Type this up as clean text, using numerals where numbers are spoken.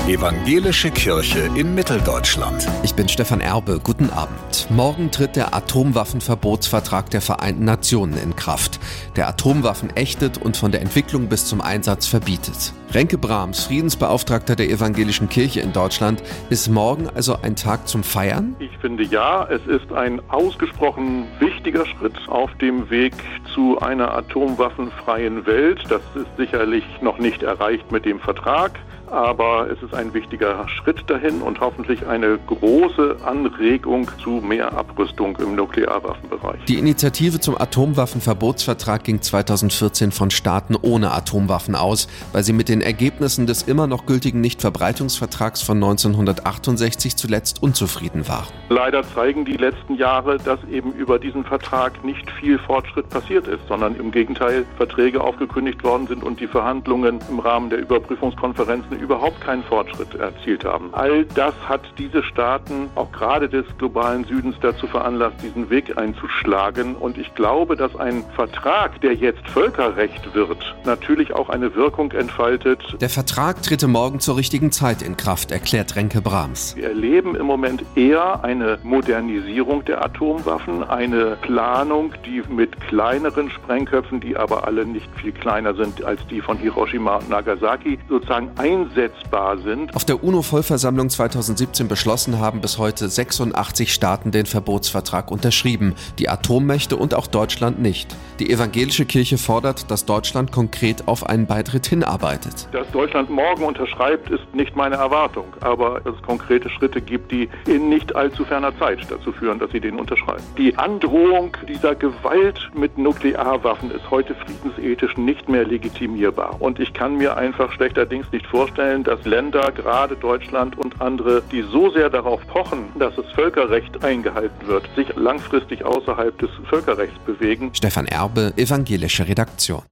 Evangelische Kirche in Mitteldeutschland. Ich bin Stefan Erbe, guten Abend. Morgen tritt der Atomwaffenverbotsvertrag der Vereinten Nationen in Kraft, der Atomwaffen ächtet und von der Entwicklung bis zum Einsatz verbietet. Renke Brahms, Friedensbeauftragter der Evangelischen Kirche in Deutschland, ist morgen also ein Tag zum Feiern? Ich finde ja, es ist ein ausgesprochen wichtiger Schritt auf dem Weg zu einer atomwaffenfreien Welt. Das ist sicherlich noch nicht erreicht mit dem Vertrag, aber es ist ein wichtiger Schritt dahin und hoffentlich eine große Anregung zu mehr Abrüstung im Nuklearwaffenbereich. Die Initiative zum Atomwaffenverbotsvertrag ging 2014 von Staaten ohne Atomwaffen aus, weil sie mit den Ergebnissen des immer noch gültigen Nichtverbreitungsvertrags von 1968 zuletzt unzufrieden waren. Leider zeigen die letzten Jahre, dass eben über diesen Vertrag nicht viel Fortschritt passiert ist, sondern im Gegenteil Verträge aufgekündigt worden sind und die Verhandlungen im Rahmen der Überprüfungskonferenzen überhaupt keinen Fortschritt erzielt haben. All das hat diese Staaten, auch gerade des globalen Südens, dazu veranlasst, diesen Weg einzuschlagen. Und ich glaube, dass ein Vertrag, der jetzt Völkerrecht wird, natürlich auch eine Wirkung entfaltet. Der Vertrag trete morgen zur richtigen Zeit in Kraft, erklärt Renke Brahms. Wir erleben im Moment eher eine Modernisierung der Atomwaffen, eine Planung, die mit kleineren Sprengköpfen, die aber alle nicht viel kleiner sind als die von Hiroshima und Nagasaki, sozusagen einsetzbar sind. Auf der UNO-Vollversammlung 2017 beschlossen haben bis heute 86 Staaten den Verbotsvertrag unterschrieben, die Atommächte und auch Deutschland nicht. Die Evangelische Kirche fordert, dass Deutschland konkret auf einen Beitritt hinarbeitet. Dass Deutschland morgen unterschreibt, ist nicht meine Erwartung, aber es konkrete Schritte gibt, die in nicht allzu ferner Zeit dazu führen, dass sie den unterschreiben. Die Androhung dieser Gewalt mit Nuklearwaffen ist heute friedensethisch nicht mehr legitimierbar. Und ich kann mir einfach schlechterdings nicht vorstellen, dass Länder, gerade Deutschland und andere, die so sehr darauf pochen, dass das Völkerrecht eingehalten wird, sich langfristig außerhalb des Völkerrechts bewegen. Stefan Erbe, Evangelische Redaktion.